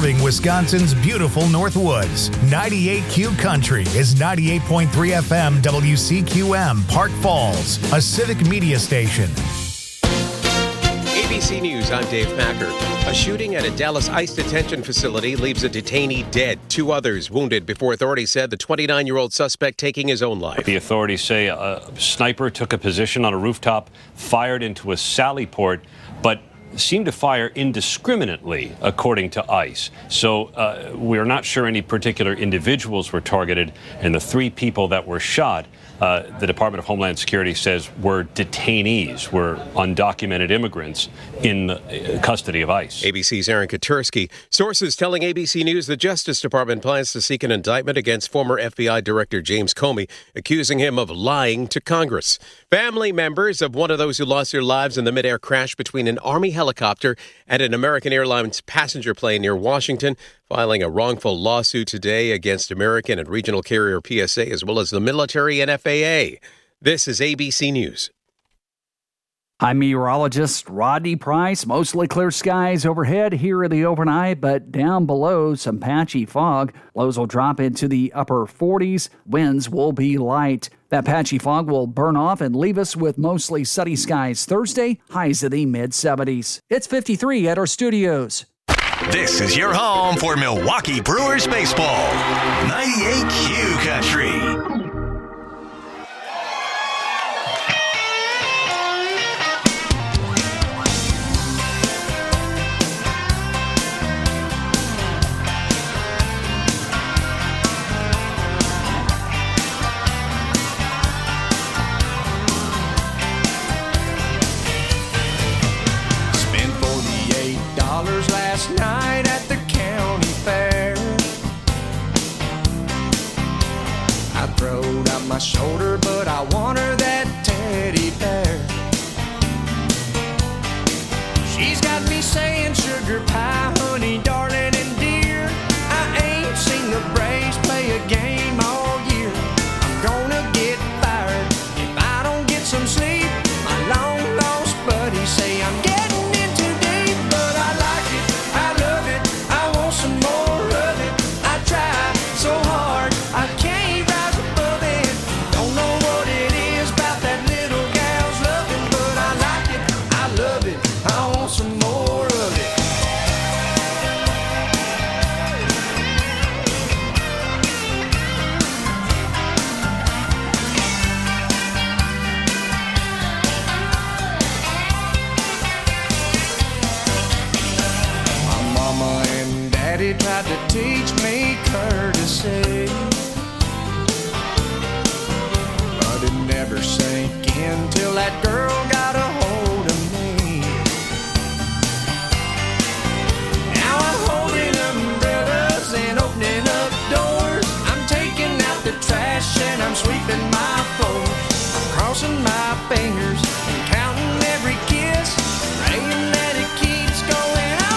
serving Wisconsin's beautiful Northwoods. 98Q Country is 98.3 FM WCQM, Park Falls, a civic media station. ABC News, I'm Dave Packer. A shooting at a Dallas ICE detention facility leaves a detainee dead. 2 others wounded before authorities said the 29-year-old suspect taking his own life. The authorities say a sniper took a position on a rooftop, fired into a sally port, but seemed to fire indiscriminately, according to ICE. So we're not sure any particular individuals were targeted, and the 3 people that were shot, the Department of Homeland Security says were detainees, were undocumented immigrants in the custody of ICE. ABC's Aaron Katursky. Sources telling ABC News the Justice Department plans to seek an indictment against former FBI Director James Comey, accusing him of lying to Congress. Family members of one of those who lost their lives in the midair crash between an Army helicopter and an American Airlines passenger plane near Washington, filing a wrongful lawsuit today against American and regional carrier PSA, as well as the military and FAA. This is ABC News. I'm meteorologist Rodney Price. Mostly clear skies overhead here in the overnight, but down below some patchy fog. Lows will drop into the upper 40s. Winds will be light. That patchy fog will burn off and leave us with mostly sunny skies Thursday, highs in the mid-70s. It's 53 at our studios. This is your home for Milwaukee Brewers baseball. 98Q Country. Last night at the county fair, I throwed out my shoulder, but I want her that teddy bear. She's got me saying sugar pie, honey, darling, and dear. I ain't seen the Braves play a game all year. I'm gonna get fired if I don't get some sleep. My long lost buddies say I'm getting tried to teach me courtesy, but it never sank in till that girl got a hold of me. Now I'm holding umbrellas and opening up doors. I'm taking out the trash and I'm sweeping my floor. I'm crossing my fingers and counting every kiss, praying that it keeps going on.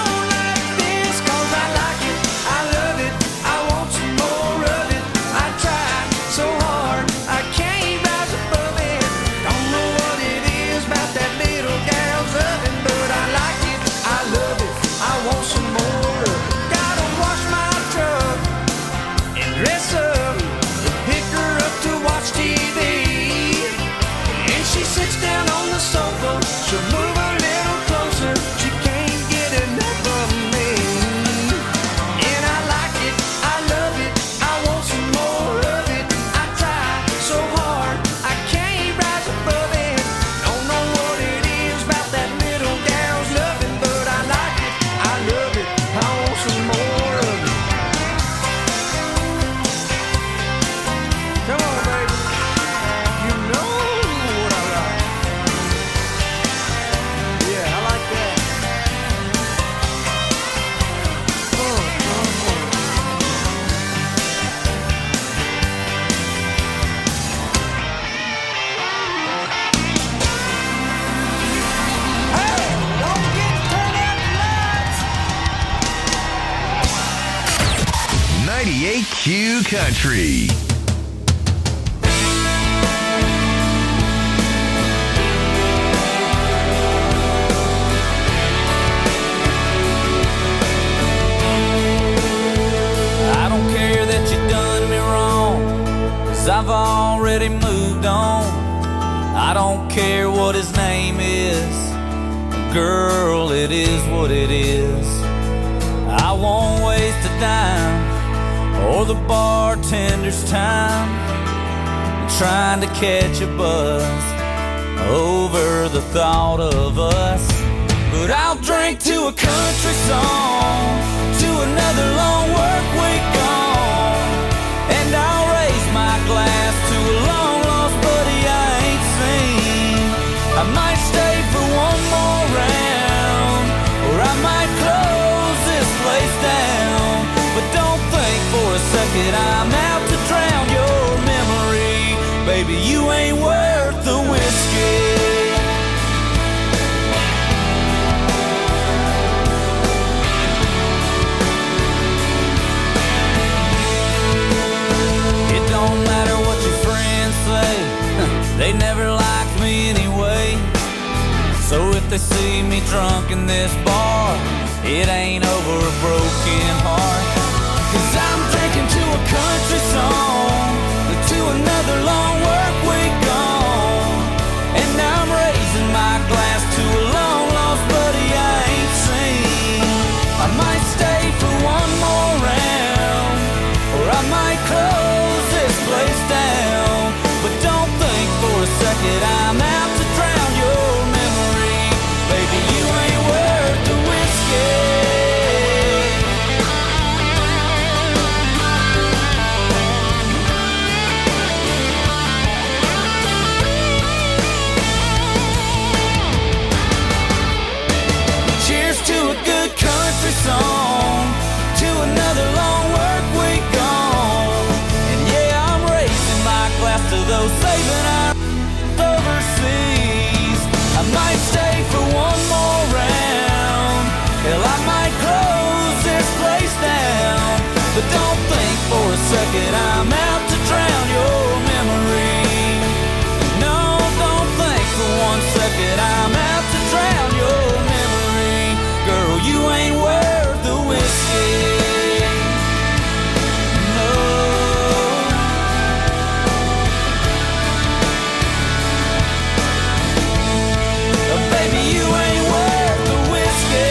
She'll move a little closer, she can't get enough of me. And I like it, I love it, I want some more of it. I try so hard, I can't rise above it. Don't know what it is about that little gal's loving, but I like it, I love it, I want some more of it. Come on, baby, you know what I like. Yeah, I like that. Hey, don't get turned up, lads. 98Q Country. already moved on. I don't care what his name is. Girl, it is what it is. I won't waste a dime or the bartender's time trying to catch a buzz over the thought of us. But I'll drink to a country song, to another long work week gone, and I'll raise my glass to a long lost buddy I ain't seen. I might stay for one more round, or I might close this place down. But don't think for a second I'm out to drown your memory. Baby, you ain't worth the whiskey. It don't matter what your friends say, they never liked me anyway. So if they see me drunk in this bar, it ain't over a broken heart. 'Cause I'm drinking to a country song, to another long work week gone, and I'm raising my glass to a long lost buddy I ain't seen. I might stay for one more round, or I might close this place down. But don't think for a second I'm out to drown your memory. Baby, you ain't worth the whiskey. Country song, to another long work week gone. And yeah, I'm raising my glass to those saving our overseas. I might stay for one more round, hell I might close this place down. But don't think for a second I'm out to drown your memory. No, don't think for one second I'm out to drown your memory. Girl, you ain't worth the whiskey. No. Baby, you ain't worth the whiskey.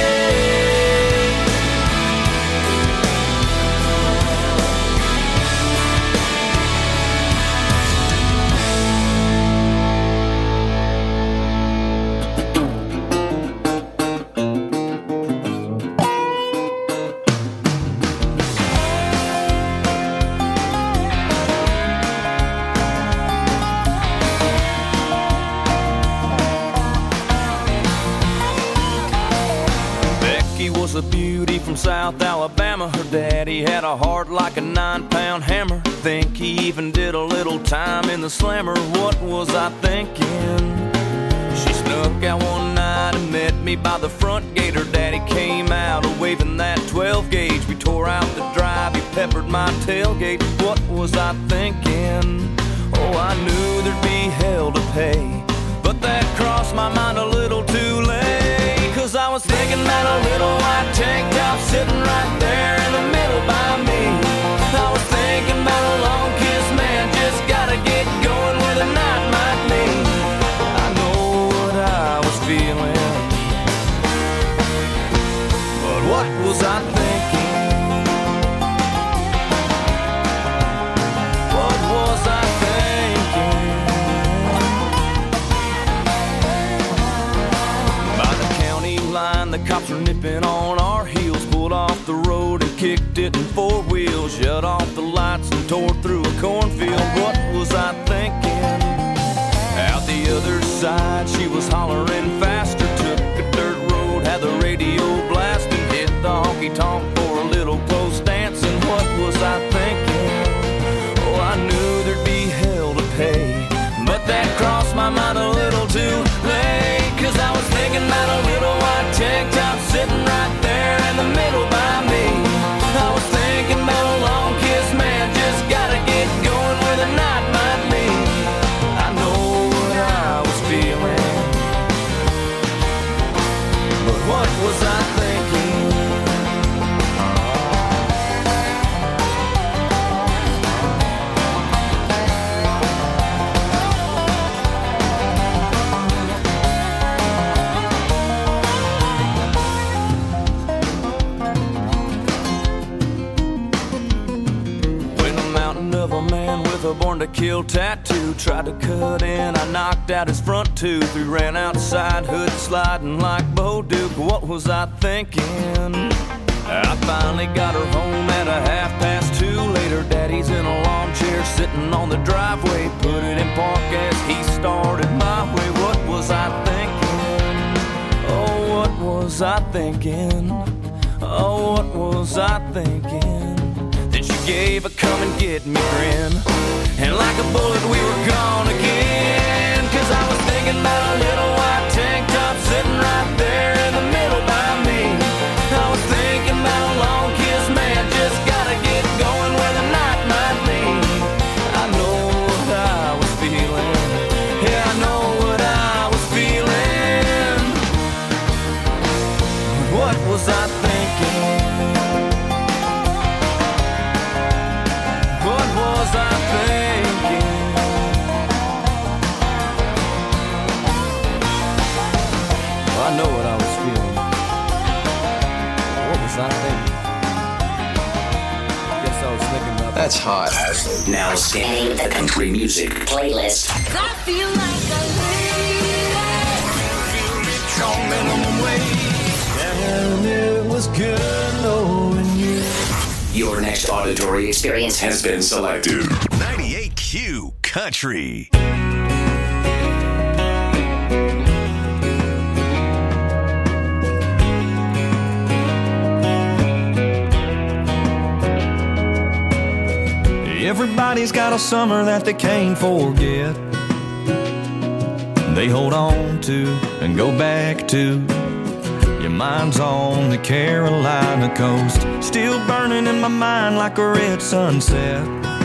Was a beauty from South Alabama. Her daddy had a heart like a 9-pound hammer. Think he even did a little time in the slammer. What was I thinking? She snuck out one night and met me by the front gate. Her daddy came out waving that 12 gauge. We tore out the drive, he peppered my tailgate. What was I thinking? Oh, I knew there'd be hell to pay, but that crossed my mind a little too late. 'Cause I was thinking about a little white tank top sitting right there in the middle by me. I was thinking about a long kiss, man, just gotta get going where the night might lead. I know what I was feeling, but what was I thinking? What was I thinking? By the county line, the cops were nipping on our heels, pulled off the road and kicked it in 4 wheels, shut off the lights and tore through a cornfield. What was I thinking? Out the other side, she was hollering faster, took a dirt road, had the radio blasting, hit the honky-tonk for a little close dancing. What was I thinking? Oh, I knew there'd be hell to pay, but that crossed my mind a little too late. 'Cause I was thinking about a little white tank top sitting right there in the middle by me. I was thinking about a long kiss, man, just gotta get going where the night might lead. I know what I was feeling, kill tattoo. Tried to cut in, I knocked out his front tooth. We ran outside, hood sliding like Bo Duke. What was I thinking? I finally got her home at 2:30. Later, Daddy's in a lawn chair sitting on the driveway. Put it in park as he started my way. What was I thinking? Oh, what was I thinking? Oh, what was I thinking? Then she gave a come and get me grin, and like a bullet we were gone again. Cause I was thinking about a little white tank top sitting right there in the middle by me. I was thinking about a long kiss, man, just gotta get going where the night might be. I know what I was feeling, yeah, I know what I was feeling. What was I thinking? What was I thinking? I know what I was feeling. What was I thinking? Guess I was thinking about That's hot. Now scanning the country music playlist. I feel like a minimum wage, and it was good knowing you. Your next auditory experience has been selected. 98Q Country. Everybody's got a summer that they can't forget. They hold on to and go back to. Your mind's on the Carolina coast, still burning in my mind like a red sunset.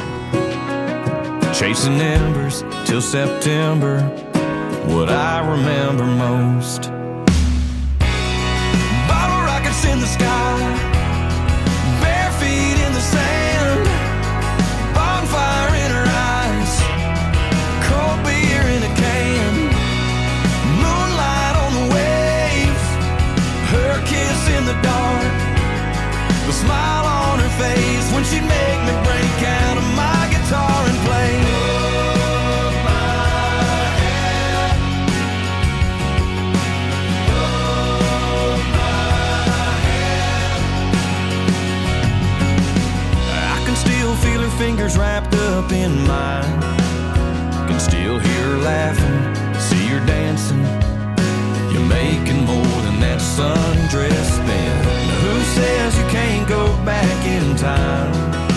Chasing embers till September, what I remember most. Bottle rockets in the sky, bare feet in the sand, bonfire in her eyes, cold beer in a can, moonlight on the waves, her kiss in the dark, the smile on her face when she'd make me break out of my guitar and play. Hold my hand, hold my hand. I can still feel her fingers wrapped up in mine, can still hear her laughing, see her dancing. You're making more than that sundress spin. Now who says you can't go back in time?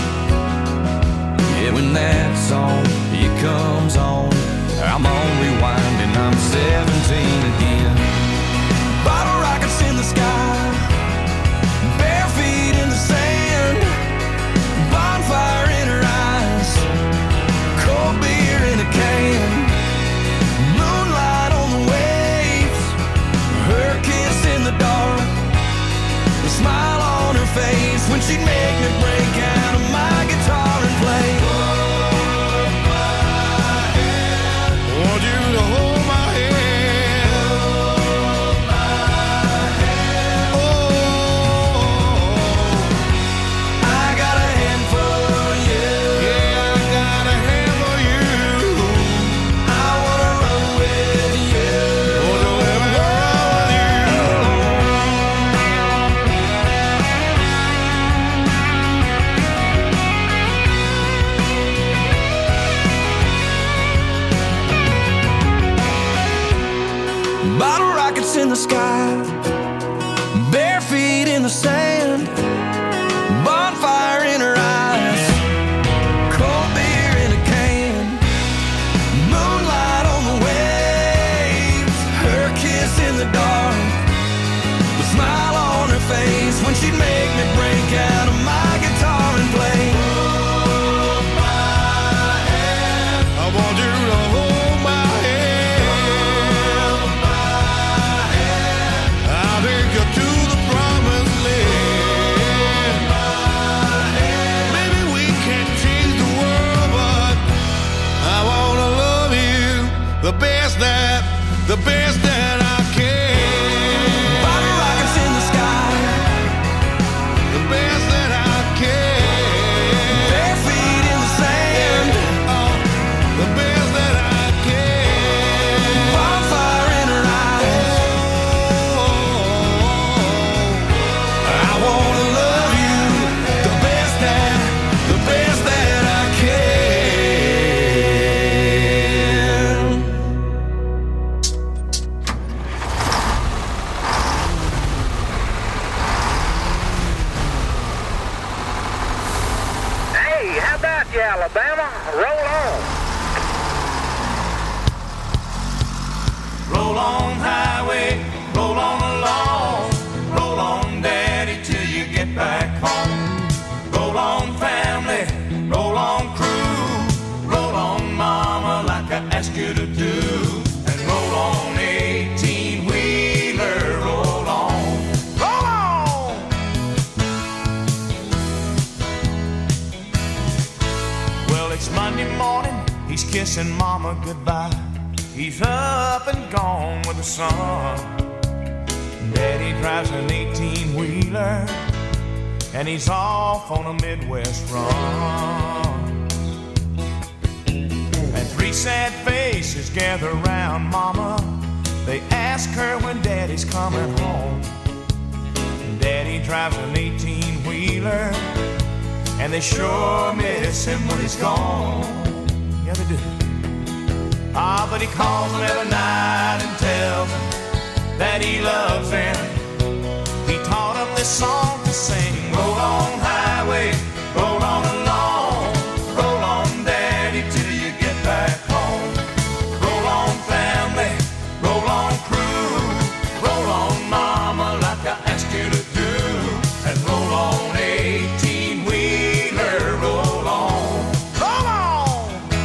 Yeah, when that song, it comes on, I'm on rewind and I'm 17 again. Bottle rockets in the sky, bare feet in the sand, bonfire in her eyes, cold beer in a can, moonlight on the waves, her kiss in the dark, the smile on her face when she'd make me break out of my guitar and play. Hold my hand, want you to hold my hand, hold my hand. Oh, I got a hand for you. Yeah, I got a hand for you. I wanna run with you. Wanna let me run with you. Bottle rockets in the sky, bare feet in the sand, bonfire in her eyes, cold beer in a can, moonlight on the waves, her kiss in the dark, the smile on her face when she'd make me break out of my guitar and play. Hold my hand, I want you to hold my hand, hold my hand. I'll take you to the promised land. Hold my hand. Maybe we can't change the world, but I wanna love you the best that I can. Bottle rockets in the sky, ask you to do. And roll on, 18-wheeler, roll on. Roll on! Well, it's Monday morning, he's kissing mama goodbye. He's up and gone with the sun. Daddy drives an 18-wheeler, and he's off on a Midwest run. And three sad faces gather round mama. They ask her when Daddy's coming home. Daddy drives an 18-wheeler, and they sure miss him when he's gone. Yeah, they do. Ah, but he calls them every night and tells them that he loves them. He taught them this song to sing. Roll on, highway, roll on along. Roll on, Daddy, till you get back home. Roll on, family, roll on, crew. Roll on, mama, like I asked you to do. And roll on, 18-wheeler, roll on. Roll on!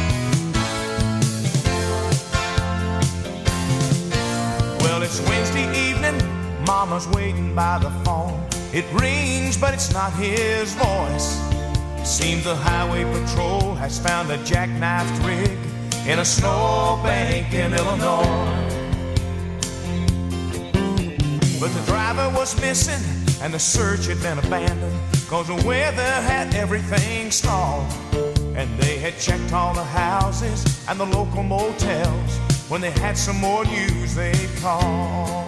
Well, it's Wednesday evening, mama's waiting by the phone. It rings, but it's not his voice. Seems the highway patrol has found a jackknifed rig in a snowbank in Illinois. But the driver was missing and the search had been abandoned, 'cause the weather had everything stalled. And they had checked all the houses and the local motels. When they had some more news, they called.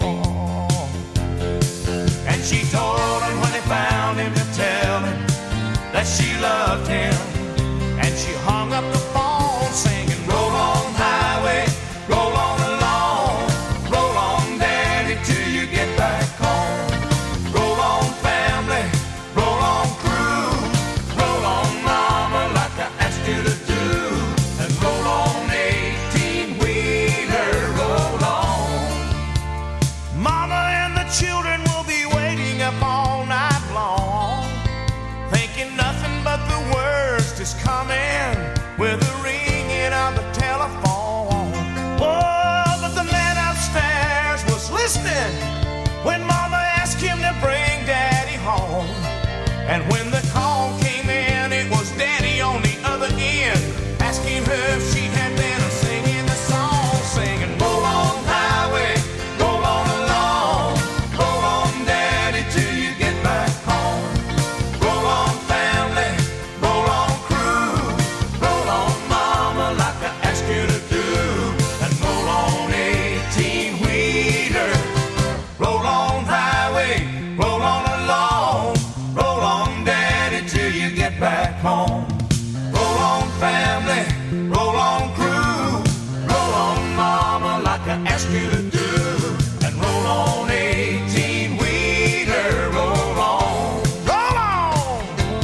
And she told him when they found him to tell him that she loved him. And she hung up the phone singing, roll on, highway, roll on along. Roll on, Daddy, till you get back home. Roll on, family, roll on, crew. Roll on, mama, like I asked you to do. And roll on, 18-wheeler, roll on. Mama and the children will be waiting up all night long, thinking nothing but the worst is coming with the ringing of the telephone. Oh, but the man upstairs was listening when Mama asked him to bring Daddy home. And when the call came in, it was Daddy on the other end, asking her if she had been singing the song, singing, roll on, highway, roll on along. Roll on, Daddy, till you get back home. Roll on, family, roll on, crew. Roll on, mama, like I asked you to do. And roll on, 18-wheeler. Roll on, highway, roll on along. Roll on, Daddy, till you get back home. Roll on, family, roll on, crew. Roll on, mama, like I asked you to do. And roll on, 18-wheeler, roll on. Roll on!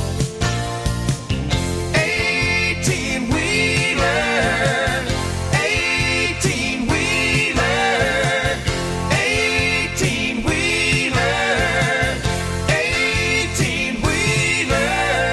18-wheeler, 18-wheeler, 18-wheeler, 18-wheeler.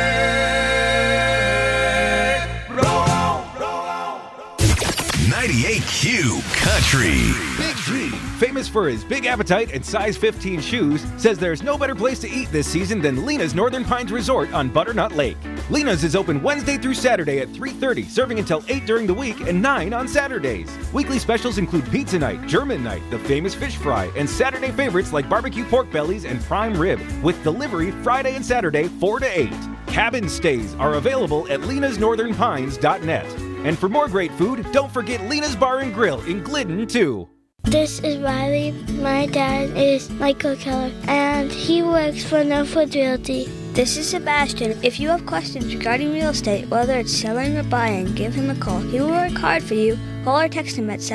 Roll on, roll on. 98Q Country. Big G, famous for his big appetite and size 15 shoes, says there's no better place to eat this season than Lena's Northern Pines Resort on Butternut Lake. Lena's is open Wednesday through Saturday at 3:30, serving until 8 during the week and 9 on Saturdays. Weekly specials include pizza night, German night, the famous fish fry, and Saturday favorites like barbecue pork bellies and prime rib, with delivery Friday and Saturday 4 to 8. Cabin stays are available at lenasnorthernpines.net. And for more great food, don't forget Lena's Bar and Grill in Glidden, too. This is Riley. My dad is Michael Keller, and he works for Northwoods Realty. This is Sebastian. If you have questions regarding real estate, whether it's selling or buying, give him a call. He will work hard for you. Call or text him at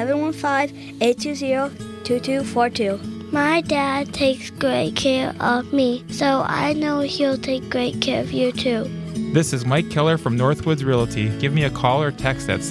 715-820-2242. My dad takes great care of me, so I know he'll take great care of you too. This is Mike Keller from Northwoods Realty. Give me a call or text at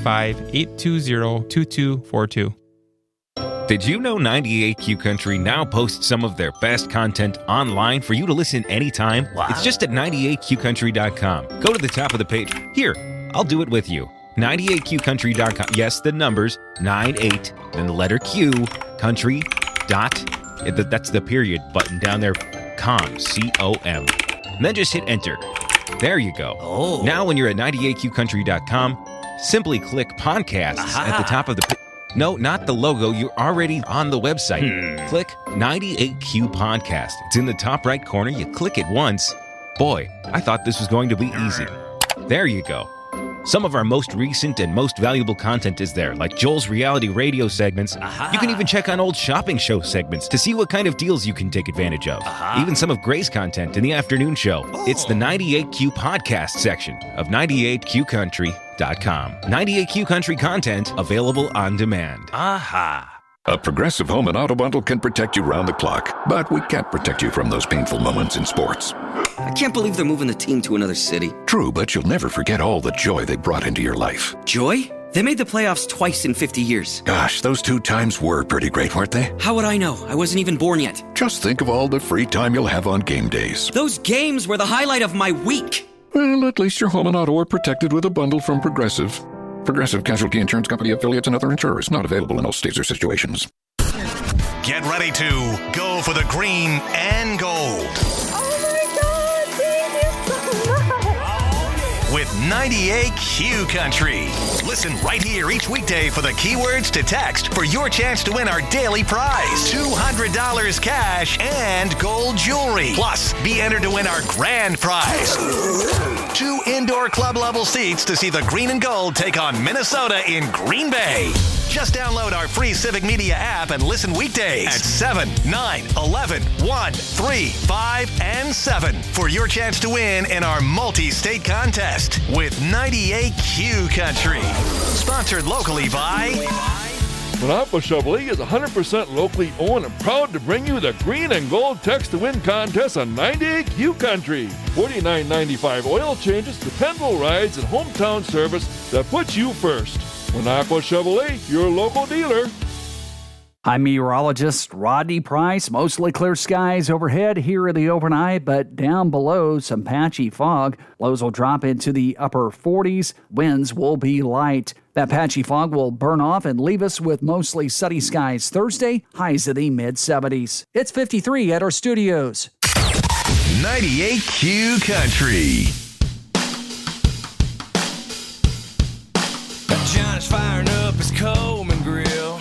715-820-2242. Did you know 98Q Country now posts some of their best content online for you to listen anytime? Wow. It's just at 98qcountry.com. Go to the top of the page. Here, I'll do it with you. 98qcountry.com. Yes, the numbers 98, then the letter Q, country dot. That's the period button down there. Com, C-O-M. And then just hit enter. There you go. Oh. Now when you're at 98qcountry.com, simply click podcast at the top of the... No, not the logo. You're already on the website. Click 98Q Podcast. It's in the top right corner. You click it once. Boy, I thought this was going to be easy. There you go. Some of our most recent and most valuable content is there, like Joel's reality radio segments. You can even check on old shopping show segments to see what kind of deals you can take advantage of. Even some of Gray's content in the afternoon show. It's the 98Q Podcast section of 98qcountry.com. 98Q Country content available on demand. A Progressive Home and Auto Bundle can protect you round the clock, but we can't protect you from those painful moments in sports. I can't believe they're moving the team to another city. True, but you'll never forget all the joy they brought into your life. Joy? They made the playoffs twice in 50 years. Gosh, those 2 times were pretty great, weren't they? How would I know? I wasn't even born yet. Just think of all the free time you'll have on game days. Those games were the highlight of my week. Well, at least your home and auto are protected with a bundle from Progressive. Progressive Casualty Insurance Company affiliates and other insurers. Not available in all states or situations. Get ready to go for the green and gold. With 98Q Country. Listen right here each weekday for the keywords to text for your chance to win our daily prize. $200 cash and gold jewelry. Plus, be entered to win our grand prize. 2 indoor club level seats to see the green and gold take on Minnesota in Green Bay. Just download our free Civic Media app and listen weekdays at 7, 9, 11, 1, 3, 5, and 7 for your chance to win in our multi-state contest with 98Q Country. Sponsored locally by... Monaco Chevrolet is 100% locally owned and proud to bring you the Green and Gold Text to Win contest on 98Q Country. $49.95 oil changes, dependable rides, and hometown service that puts you first. Monaco Chevrolet, your local dealer. I'm meteorologist Rodney Price. Mostly clear skies overhead here in the overnight, but down below some patchy fog. Lows will drop into the upper 40s. Winds will be light. That patchy fog will burn off and leave us with mostly sunny skies Thursday, highs in the mid-70s. It's 53 at our studios. 98Q Country. Johnny's firing up his Coleman grill.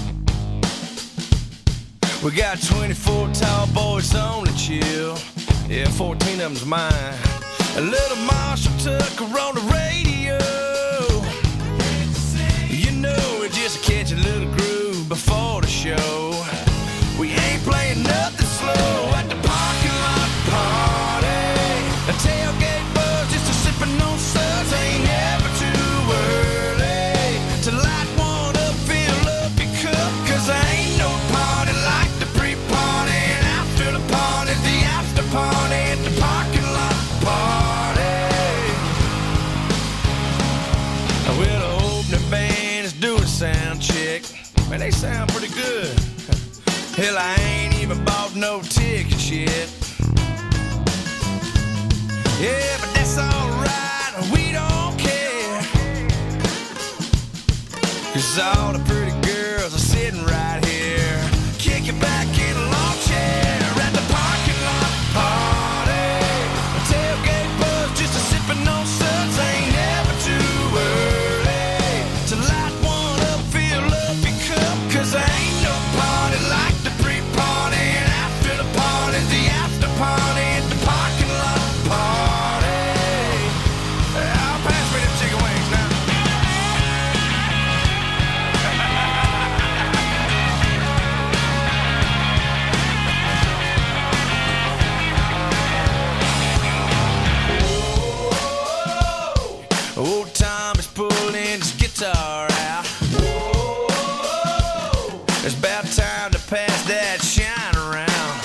We got 24 tall boys on the chill. Yeah, 14 of them's mine. A little Marshall Tucker on the radio. You know, we just catch a little groove before the show. We ain't playing nothing slow at the parking lot party. A tailgate buzz just a sipping on suds. Ain't never too early to light one up, fill up your cup. Cause there ain't no party like the pre-party. And after the party, the after party at the parking lot party. Well, the opening band is doing a sound check. Man, they sound pretty good. Hell, I ain't even bought no tickets yet. Yeah, but that's alright, we don't care. Cause all the pretty girls are sitting right here. Kick it back in a lawn chair at the parking lot party. A tailgate buzz just a sipping on suds. Ain't never too early to light one up, fill up your cup. Cause there ain't no party like the pre-party. And after the party, the after party at the parking lot party. I'll pass me them chicken wings now. Old Tom is pulling his guitar out. It's about time to pass that shine around.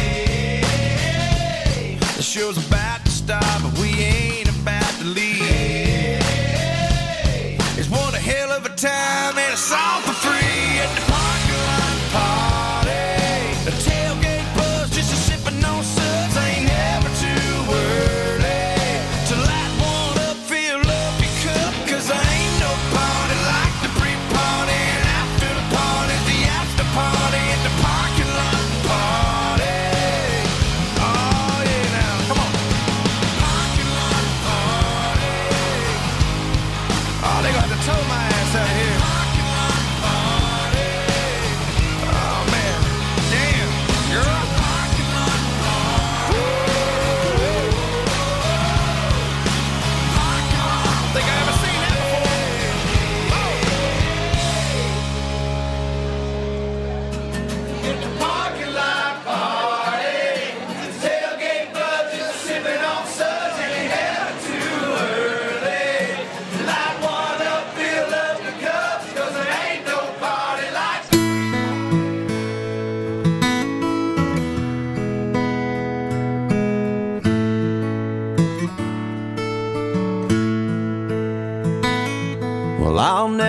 Hey, the show's about to start, but we ain't about to leave. It's one hell of a time and it's all for free at the parking lot party. The tailgate buzz just a sipping on suds. Ain't never too early to light one up, fill up your cup. Cause I ain't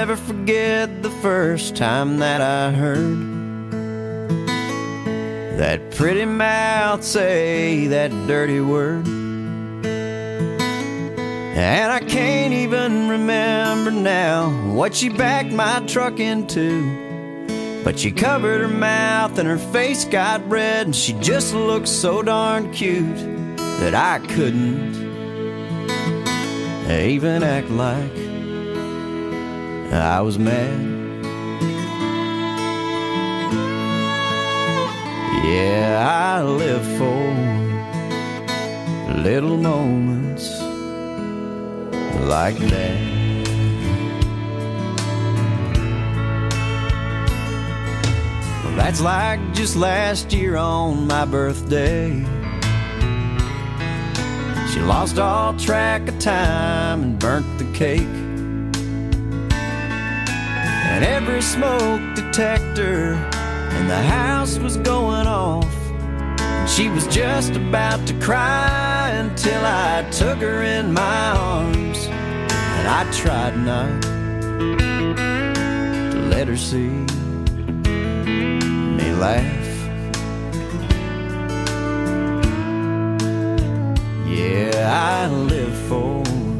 never forget the first time that I heard that pretty mouth say that dirty word. And I can't even remember now what she backed my truck into, but she covered her mouth and her face got red, and she just looked so darn cute that I couldn't even act like I was mad. Yeah, I live for little moments like that. Well, that's like just last year on my birthday. She lost all track of time and burnt the cake, and every smoke detector in the house was going off. And she was just about to cry until I took her in my arms, and I tried not to let her see me laugh. Yeah, I live for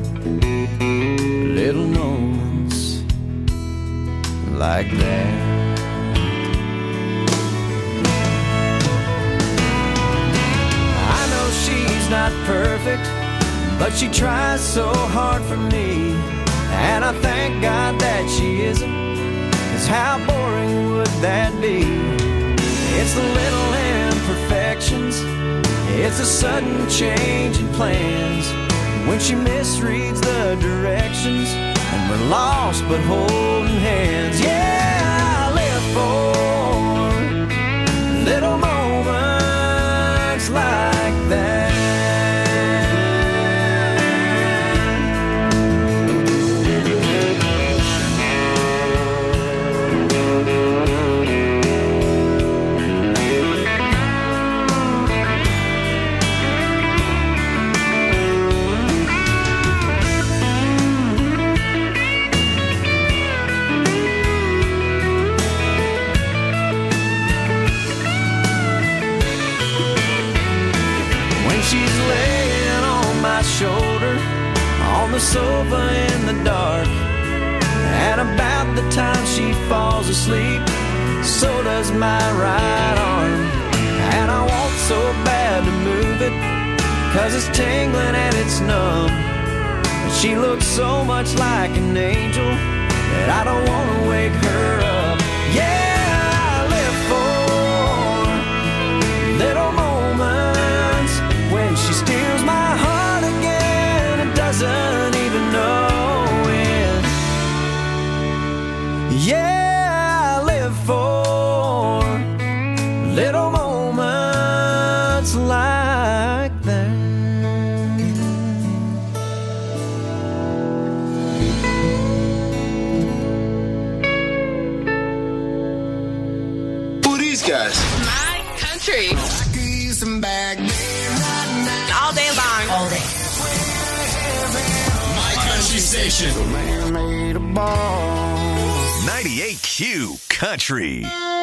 little moments like that. I know she's not perfect, but she tries so hard for me, and I thank God that she isn't, 'cause how boring would that be? It's the little imperfections, it's a sudden change in plans, when she misreads the directions and we're lost but holding hands. Yeah, I live for little moments like that. Shoulder on the sofa in the dark, and about the time she falls asleep, so does my right arm. And I want so bad to move it, 'cause it's tingling and it's numb, but she looks so much like an angel that I don't want to wake her up. Yeah, I live for little moments when she steals my heart again and doesn't even know it. Yeah, I live for little moments like that. Who are these guys? My country. All day long. All day. My country station. 98Q Country.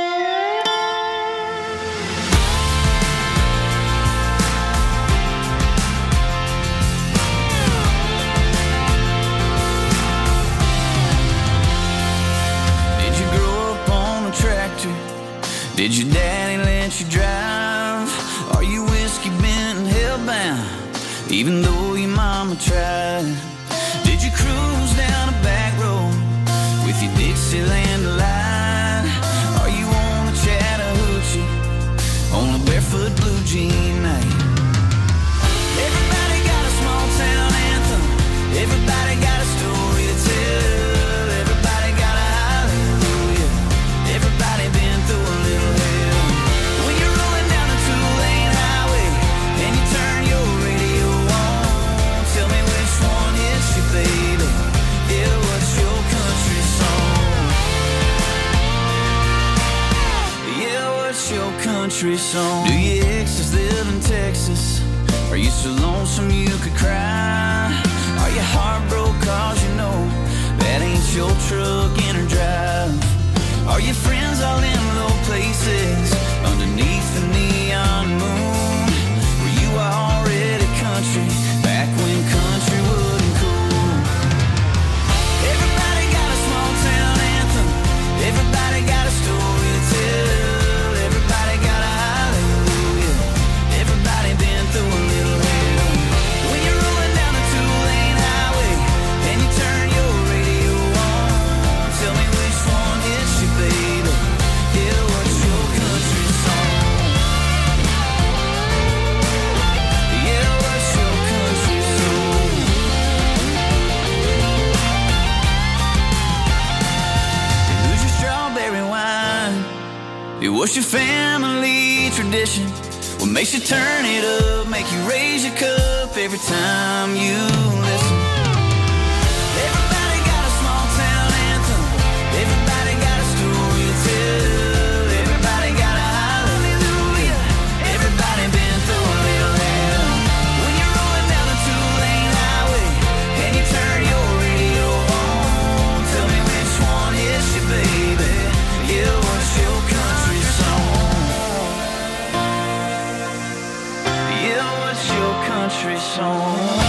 Did you grow up on a tractor? Did your daddy let you drive? Are you whiskey bent and hellbound, even though your mama tried? Did you cruise down a back road with your Dixieland line? Are you on a Chattahoochee on a barefoot blue jean night? Everybody got a small town anthem, everybody got a story to tell, everybody got a hallelujah, everybody been through a little hell. When you're rolling down a two-lane highway and you turn your radio on, tell me which one hits you, baby. Yeah, what's your country song? Yeah, what's your country song? Do your exes live in Texas? Are you so lonesome you could cry? Are you heartbroken 'cause you know that ain't put your truck in her drive? Are your friends all in low places underneath the neon moon? Were you already country back when country wasn't cool? Everybody got a small town anthem. Everybody got a story to tell. Everybody got a hallelujah. Everybody been through a little hell. When you're rolling down the two-lane highway and you turn your radio on, tell me which one hits you, baby. Yeah, what's your country song? Yeah, what's your country song? Who's your strawberry wine? What's your family tradition? What makes you turn it up, make you raise your cup every time you listen? Everybody got a small town anthem. Everybody got a story to tell. Everybody got a hallelujah. Everybody been through a little hell. When you're rolling down the two-lane highway and you turn your radio on, tell me which one hits you, baby. Yeah, what's your country song? Yeah, what's your country song?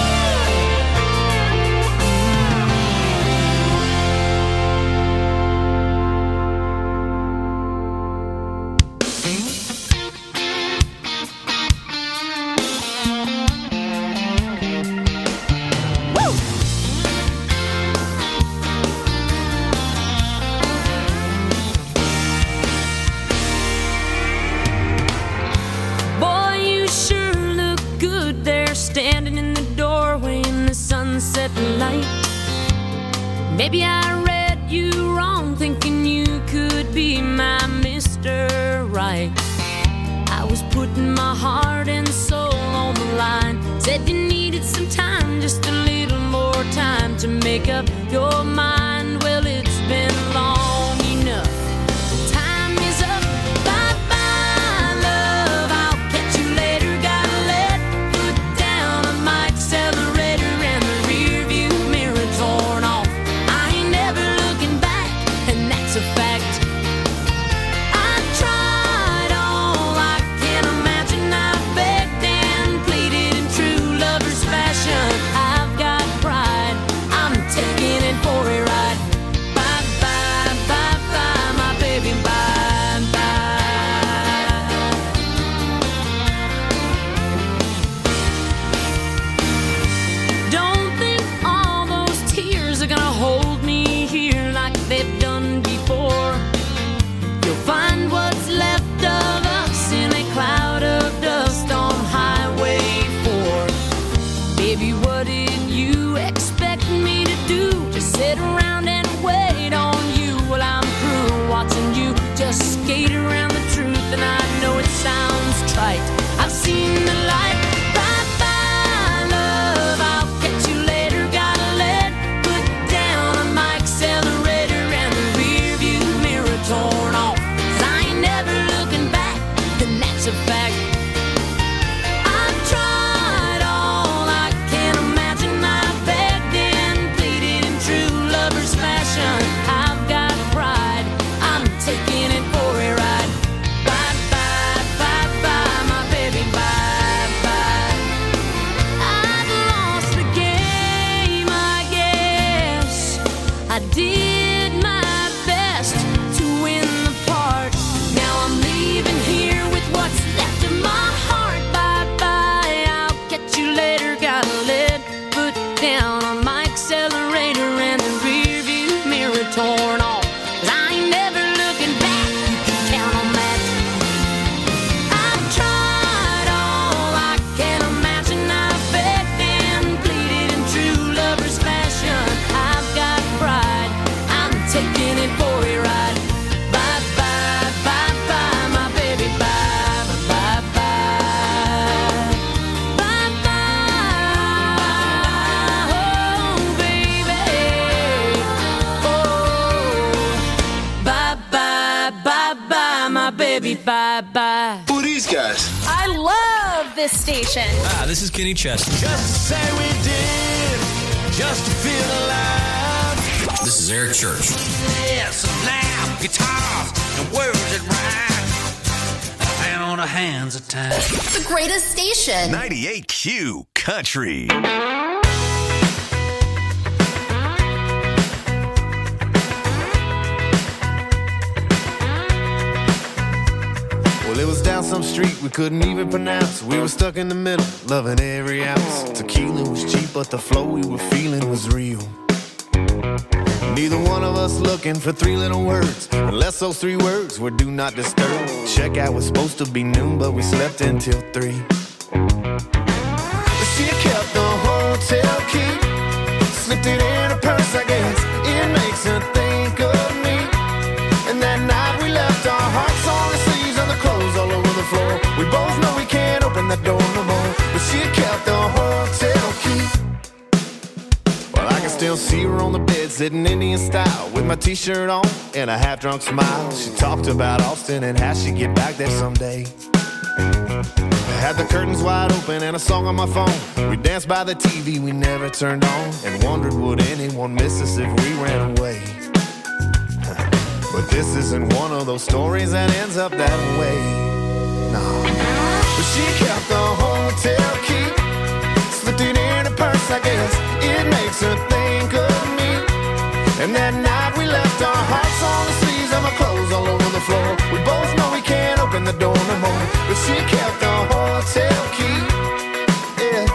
Boy, you sure look good there, standing in the doorway in the sunset light. Maybe I read you wrong, thinking you could be my Mr. Right. I was putting my heart and soul on the line. Said you needed some time, just a little more time to make up your mind. Well, it's been long enough. Time is up. Bye-bye, love. I'll catch you later. Gotta let foot down on my accelerator and the rear view mirror torn off. I ain't never looking back, and that's a fact. I tried all I can imagine. I begged and pleaded in true lover's fashion. I've got pride. I'm taking it for a ride. Bye bye, bye bye, my baby, bye bye. Don't think all those tears are gonna hold me here like they've done before. You'll find what's left of us in a cloud of dust on Highway 4. Baby, what did you expect me to do? Just sit around and wait on you? Well, I'm through watching you just skate around the truth, and I know it sounds trite. I've seen the light. Bye bye, love. I'll catch you later. Gotta let foot down on my accelerator and the rear view mirror torn off. 'Cause I ain't never looking back, and that's a fact. I've tried all I can imagine. I begged and pleaded in true lover's fashion. I've got pride. I'm taking it for a ride. Bye bye, bye bye, my baby, bye bye. I've lost the game, I guess. I did my best to win the part. Now I'm leaving here with what's left of my heart. Bye bye, I'll catch you later. Gotta let foot down on my accelerator and the rear view mirror torn off. 'Cause I ain't never looking back. You can count on that. I've tried all I can imagine. I begged and pleaded in true lover's fashion. I've got pride. I'm taking it for a ride. Bye bye, bye bye, my baby, bye bye, bye. Bye bye, oh baby, oh. Bye bye, bye bye, my baby, bye bye. Who are these guys? I love this station. This is Kenny Chesney. Just say we did, just to feel alive. This is Eric Church. Yes, loud guitars and words that rhyme. And on the hands of time. The greatest station. 98Q Country. Well, it was down some street we couldn't even pronounce. We were stuck in the middle, loving every ounce. Tequila was cheap, but the flow we were feeling was real. Neither one of us looking for three little words, unless those three words were do not disturb. Checkout was supposed to be noon, but we slept until 3. She kept the hotel key, slipped it in her purse, I guess. It makes her think of me. And that night we left our hearts on the sleeves and the clothes all over the floor. We both know we can't open that door no more, but she kept the hotel key. Well, I can still see her on the bed, sitting Indian style, with my t-shirt on and a half-drunk smile. She talked about Austin and how she'd get back there someday. I had the curtains wide open and a song on my phone. We danced by the TV we never turned on, and wondered would anyone miss us if we ran away. But this isn't one of those stories that ends up that way. No. But she kept the hotel key, slipped it in her purse, I guess. It makes her think of me. And that night we left our hearts on the sleeves and my clothes all over the floor. We both know we can't open the door no more, but she kept the hotel key. Yeah.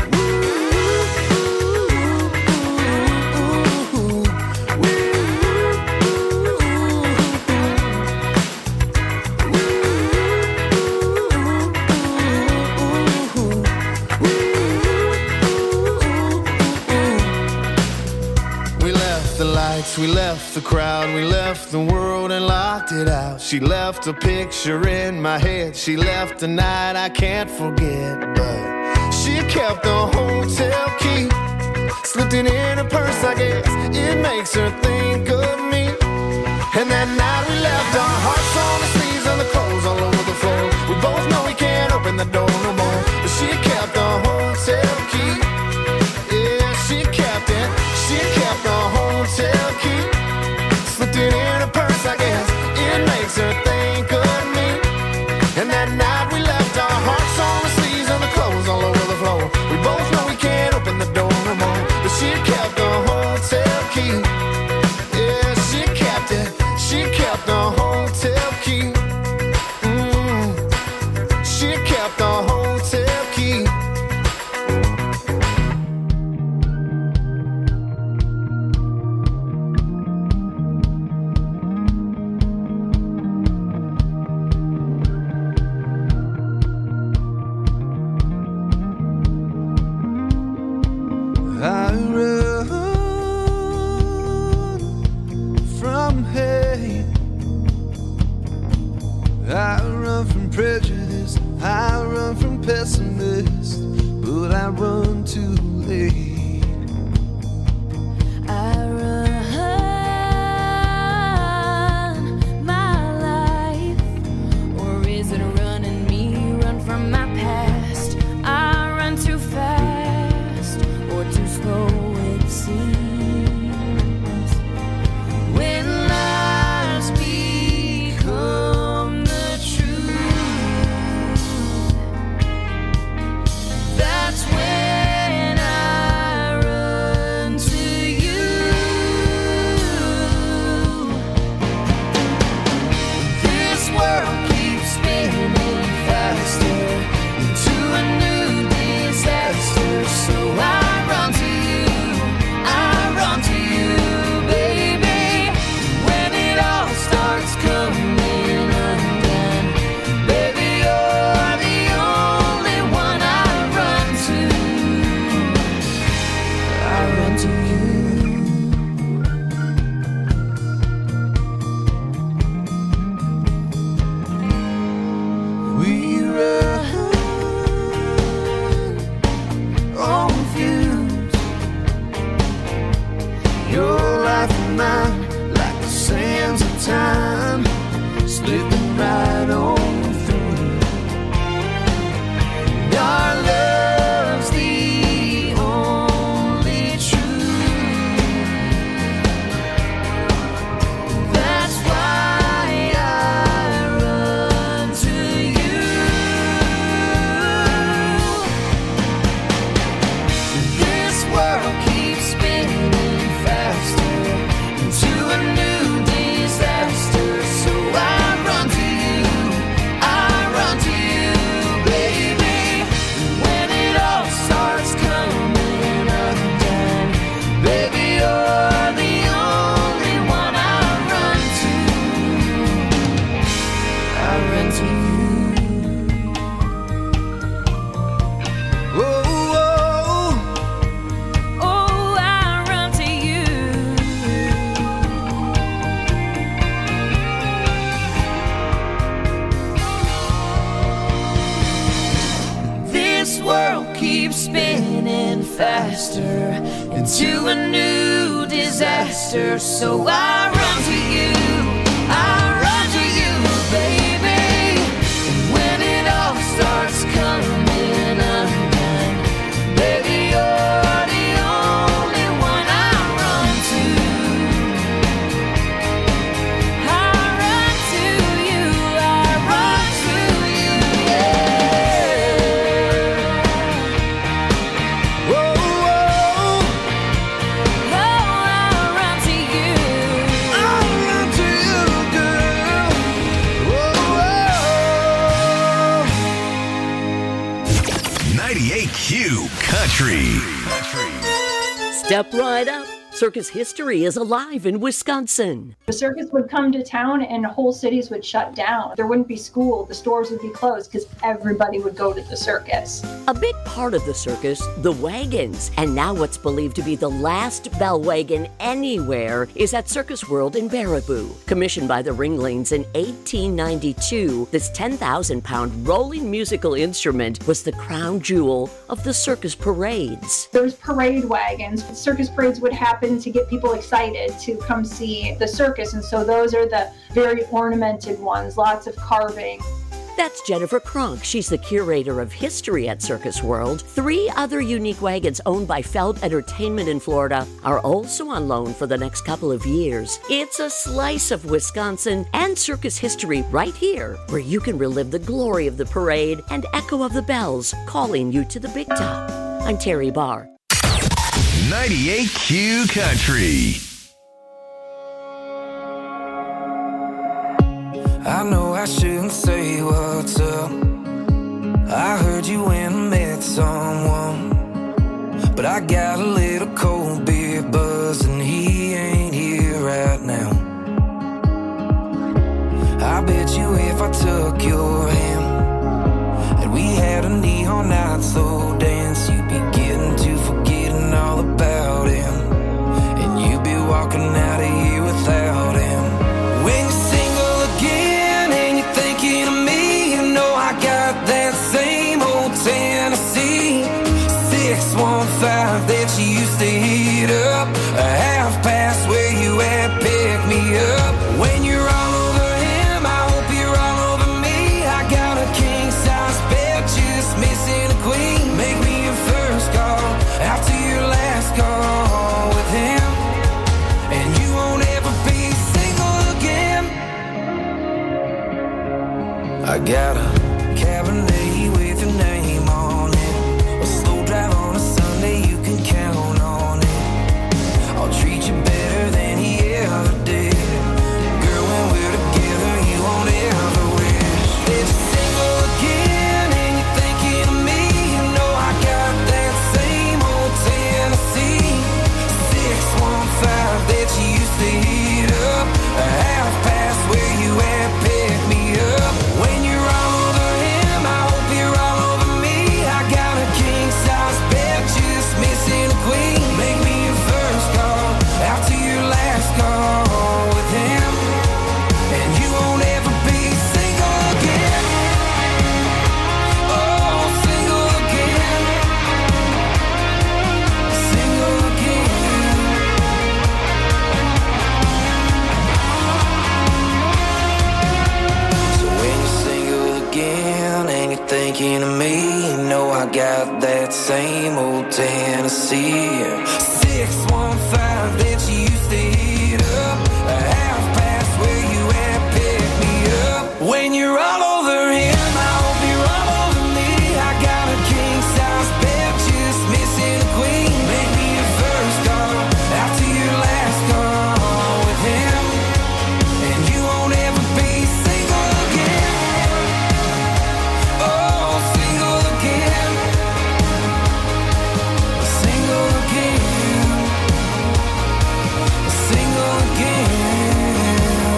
We left the crowd, we left the world and locked it out. She left a picture in my head, she left a night I can't forget. But she kept the hotel key, slipped it in her purse, I guess. It makes her think of me. And that night we left our hearts on the sleeves and the clothes all over the floor. We both know we can't open the door no more, but she kept the hotel key. Yeah, she kept it. She kept the hotel key, slipped it in her purse, I guess. It makes her think of me. And that night we left our hearts on the sleeves and the clothes all over the floor. We both know we can't open the door no more, but she kept the hotel key. Yeah, she kept it. She kept the hotel key. She kept the hotel key. I run from hate, I run from prejudice, I run from pessimists, but I run too late. I run my life, or is it running me? Run from my past. I run too fast, or too slow it seems. When lies become the truth, that's when I keeps spinning faster into a new disaster. So I run to you, baby. And when it all starts coming undone, baby, you're the only one I run to. I run to you, yeah. Whoa, whoa. Oh, I run to you. I run to you, girl. Whoa, whoa. 98Q Country. Step right up. Circus history is alive in Wisconsin. The circus would come to town and whole cities would shut down. There wouldn't be school, the stores would be closed because everybody would go to the circus. A big part of the circus, the wagons. And now what's believed to be the last bell wagon anywhere is at Circus World in Baraboo. Commissioned by the Ringlings in 1892, this 10,000-pound rolling musical instrument was the crown jewel of the circus parades. There was parade wagons. Circus parades would happen to get people excited to come see the circus, and so those are the very ornamented ones, lots of carving. That's Jennifer Kronk. She's the curator of history at Circus World. 3 other unique wagons owned by Feld Entertainment in Florida are also on loan for the next couple of years. It's a slice of Wisconsin and circus history right here, where you can relive the glory of the parade and echo of the bells calling you to the big top. I'm Terry Barr. 98Q Country. I know I shouldn't say what's up. I heard you went and met someone, but I got a little cold beer buzz and he ain't here right now. I bet you if I took your hand and we had a neon night slow dance, you'd be getting to forgetting all about him, and you'd be walking out of here without him. When you're single again and you're thinking of me, you know I got that same old Tennessee 615 that you used to heat up, a half past where you at, pick me up. When you're all over him, I hope you're all over me. I got a king size bed, just missing a queen. Make me your first call after your last call with him, and you won't ever be single again. I got a Cabernet with your name on it, a slow drive on a Sunday, you can count on it. I'll treat you better than he ever did. Girl, when we're together, you won't ever wish that you're single again and you're thinking of me. You know I got that same old Tennessee 615 that you used to heat up, a half past where you at, pick me up. When you're all over him, I hope you're all over me. I got a king size bed, just missing a queen. Make me your first call after your last call with him, and you won't ever be single again. Oh, single again. Single again. So when you're single again and you're thinking of me, you know I got that same old Tennessee 615 that you used to heat up, a half past where you at, pick me up. When you're all over him, I hope you're all over me. I got a king size bed, just missing a queen. Make me your first call after your last call with him, and you won't ever be single again. Oh, single again. Single again. Single again.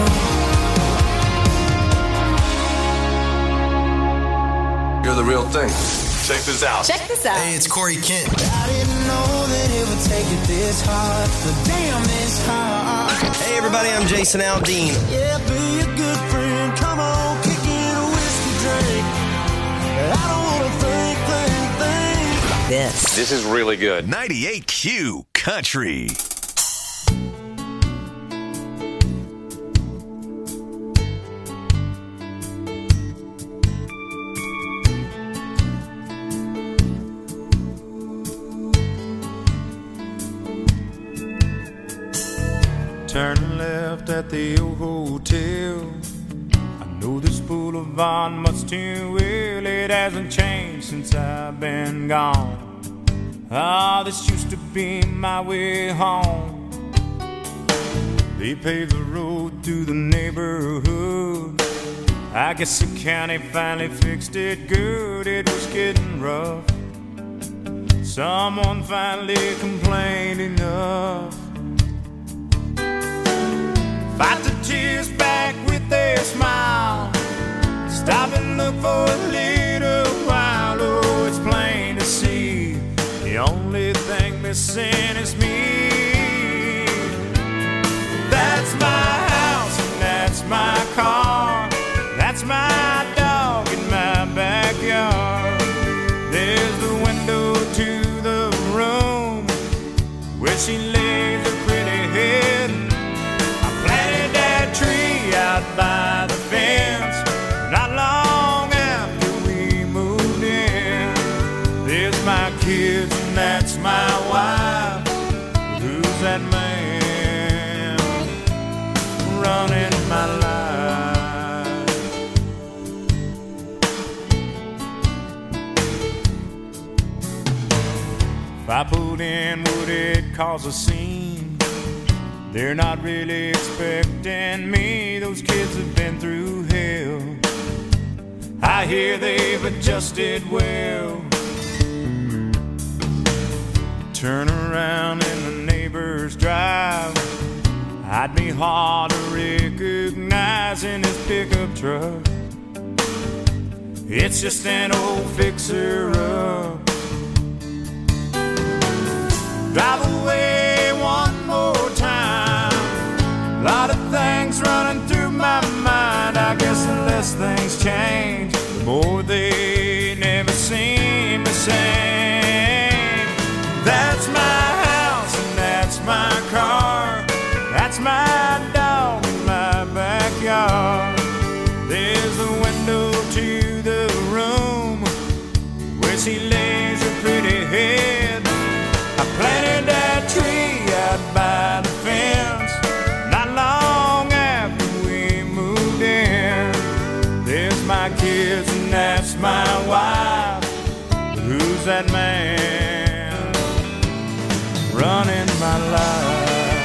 You're the real thing. Check this out. Check this out. Hey, it's Corey Kent. I didn't know that it would take it this hard, but damn, it's hard. Hey, everybody, I'm Jason Aldean. Yeah, be a good friend. Come on, kick in a whiskey drink. I don't wanna think. this. This is really good. 98Q Country. Turn left at the old hotel. I know this boulevard much too well. It hasn't changed since I've been gone. This used to be my way home. They paved the road through the neighborhood. I guess the county finally fixed it good. It was getting rough. Someone finally complained enough. Fight the tears back with a smile. Stop and look for a little while. Oh, it's plain to see the only thing missing is me. That's my house and that's my car. That's my dog in my backyard. There's the window to the room where she lays her pretty head. Tree out by the fence. Not long after we moved in. There's my kids and that's my wife. Who's that man running my life? If I put in, would it cause a scene? They're not really expecting me. Those kids have been through hell. I hear they've adjusted well. Turn around in the neighbor's drive. I'd be hard to recognize in his pickup truck. It's just an old fixer-up. Drive away one more time. A lot of things running through my mind. I guess the less things change, the more they never seem the same. That's my house and that's my car. That's my dog in my backyard. There's a window to the room where she lays her pretty head. I planted that tree out by the fence. Not long after we moved in. There's my kids and that's my wife. Who's that man running my life?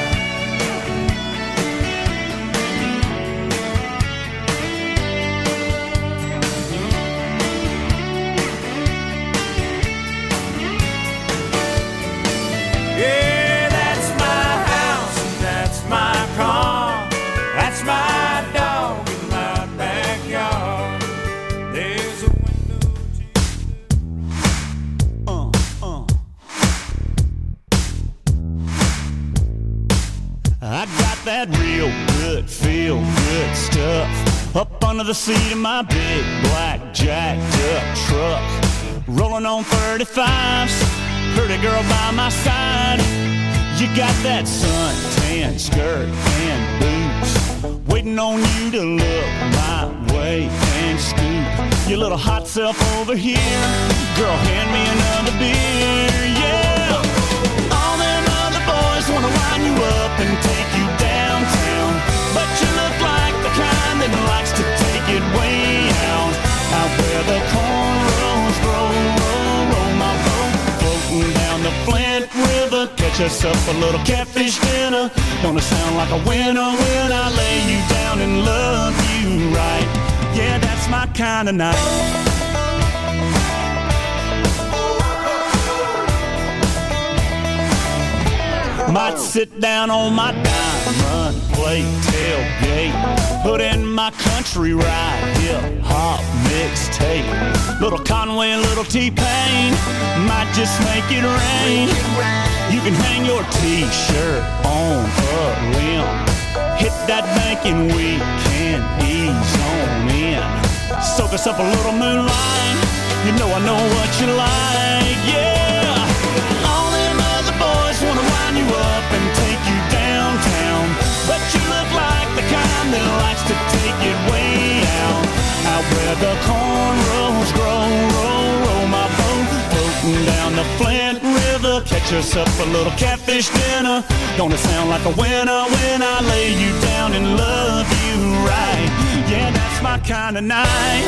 Yeah, that's my house and that's my car. That's my dog in my backyard. There's a window I got that real good, feel good stuff up under the seat of my big black jacked up truck. Rolling on 35s, pretty girl by my side. You got that suntan skirt and boots, waiting on you to look my way and scoop your little hot self over here. Girl, hand me another beer, yeah. All them other boys wanna line you up and take you downtown, but you look like the kind that likes to take it way out where the cornrows grow. Roll my boat, floating down the Flint River. Catch us up a little catfish dinner. Gonna sound like a winner when I lay you down and love you right. Yeah, that's my kind of night. Might sit down on my diamond plate tailgate, put in my country ride, hip-hop mixtape. Little Conway, little T-Pain, might just make it rain. You can hang your T-shirt on a limb. Hit that bank and we can ease on in. Soak us up a little moonlight, you know I know what you like, yeah. catch us up a little catfish dinner. Gonna sound like a winner when I lay you down and love you right. Yeah, that's my kind of night.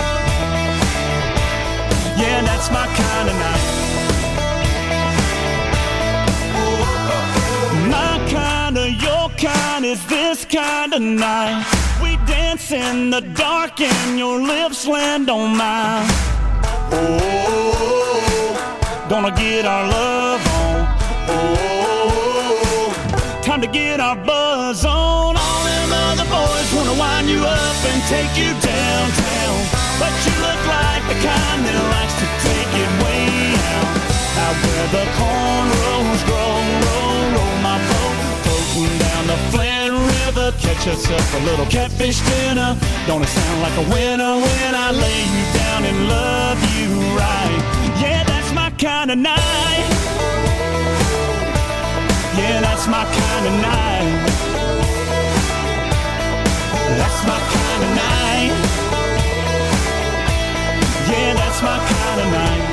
Yeah, that's my kind of night. My kind of, your kind is this kind of night. We dance in the dark and your lips land on mine. Oh, gonna get our love on. Oh, time to get our buzz on. All them other boys wanna wind you up and take you downtown, but you look like the kind that likes to take it way out. Out where the cornrows grow, roll my boat, floating down the Flint River. Catch us up a little catfish dinner. Gonna sound like a winner when I lay you down and love you right. Yeah, that's my kind of night. Yeah, that's my kind of night. That's my kind of night. Yeah, that's my kind of night.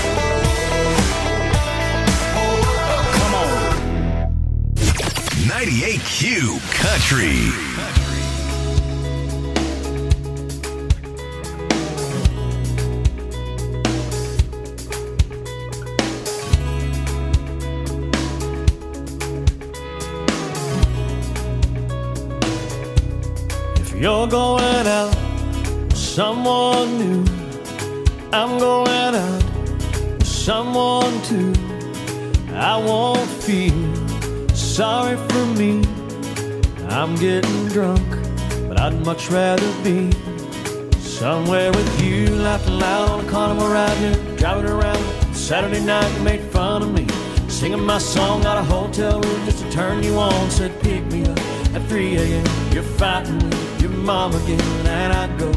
98Q Country. If you're going out with someone new, I'm going out with someone too. I won't feel sorry for me. I'm getting drunk, but I'd much rather be somewhere with you, laughing loud on a carnival ride here, driving around. Saturday night you made fun of me, singing my song out of a hotel room just to turn you on. Said pick me up at 3 a.m. You're fighting with your mom again, and I go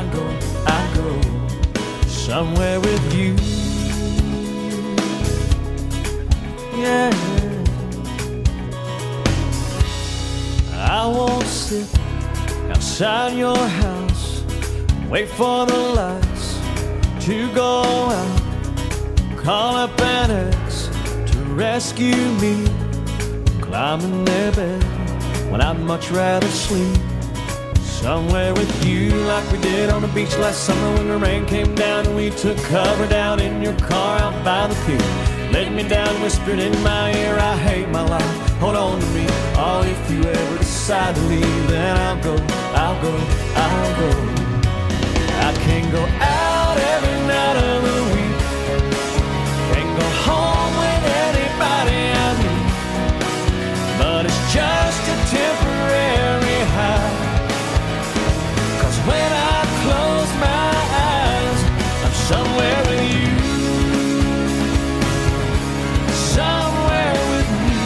somewhere with you. Yeah, I won't sit outside your house, wait for the lights to go out, call up an ex to rescue me, climb in their bed when I'd much rather sleep somewhere with you, like we did on the beach last summer when the rain came down and we took cover down in your car out by the pier. Laid me down, whispered in my ear, I hate my life, hold on to me. Oh, if you ever decide to leave, then I'll go. I can't go out every night of the week, can't go home with anybody I meet, but it's just a temporary high, 'cause when I close my eyes, I'm somewhere with you. Somewhere with you.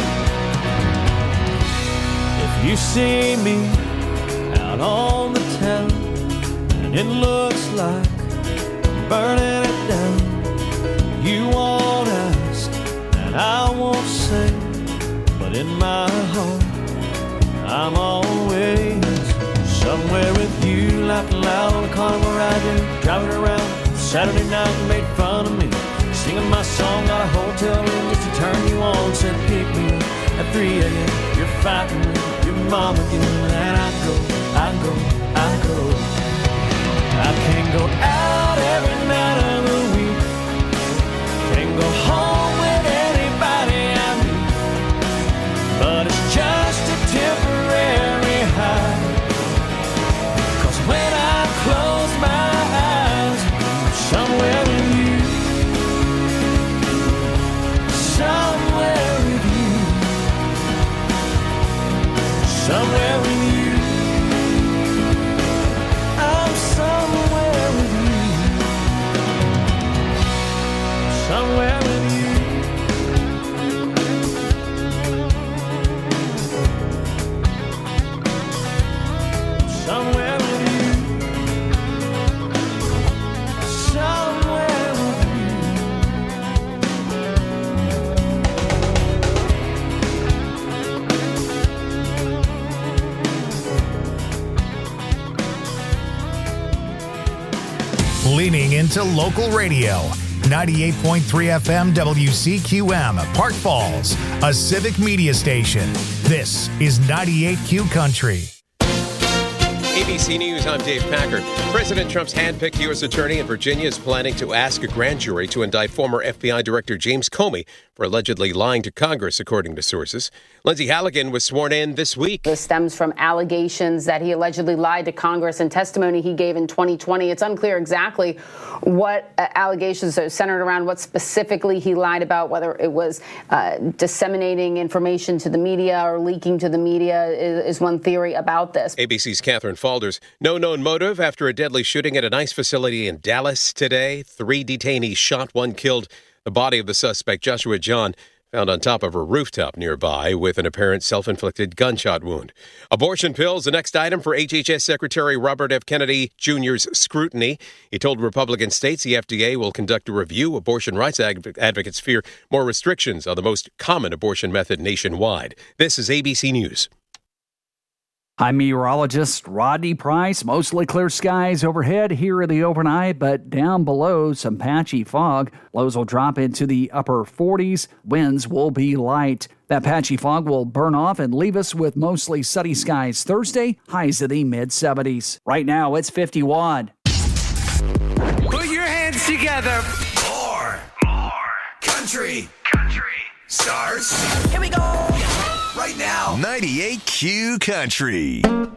If you see me out on the town and it looks like I'm burning it down, you won't ask and I won't say, but in my heart I'm always somewhere with you, laughing loud on a carnival ride, driving around. Saturday night you made fun of me, singing my song out of a hotel room just to turn you on. Said pick me up at 3 a.m. You're fighting with your mom again, and I go. I can't go out every night of the week, can't go home with anybody I meet, but it's just a temporary high, 'cause when I close my eyes, I'm somewhere with you. Somewhere with you. Somewhere with you. I'm somewhere with you. Somewhere with you. Somewhere with you. Somewhere with you. Leaning into local radio. 98.3 FM WCQM, Park Falls, a civic media station. This is 98Q Country. ABC News, I'm Dave Packard. President Trump's hand-picked U.S. attorney in Virginia is planning to ask a grand jury to indict former FBI Director James Comey for allegedly lying to Congress, according to sources. Lindsay Halligan was sworn in this week. This stems from allegations that he allegedly lied to Congress in testimony he gave in 2020. It's unclear exactly what allegations are centered around, what specifically he lied about, whether it was disseminating information to the media or leaking to the media is one theory about this. ABC's Catherine Falders. No known motive after a deadly shooting at an ICE facility in Dallas today. 3 detainees shot, 1 killed. The body of the suspect, Joshua John, found on top of a rooftop nearby with an apparent self-inflicted gunshot wound. Abortion pills, the next item for HHS Secretary Robert F. Kennedy Jr.'s scrutiny. He told Republican states the FDA will conduct a review. Abortion rights advocates fear more restrictions on the most common abortion method nationwide. This is ABC News. I'm meteorologist Rodney Price. Mostly clear skies overhead here in the overnight, but down below some patchy fog. Lows will drop into the upper 40s. Winds will be light. That patchy fog will burn off and leave us with mostly sunny skies Thursday, highs in the mid-70s. Right now, it's 51. Put your hands together. More country starts. Here we go. Right now, 98Q Country.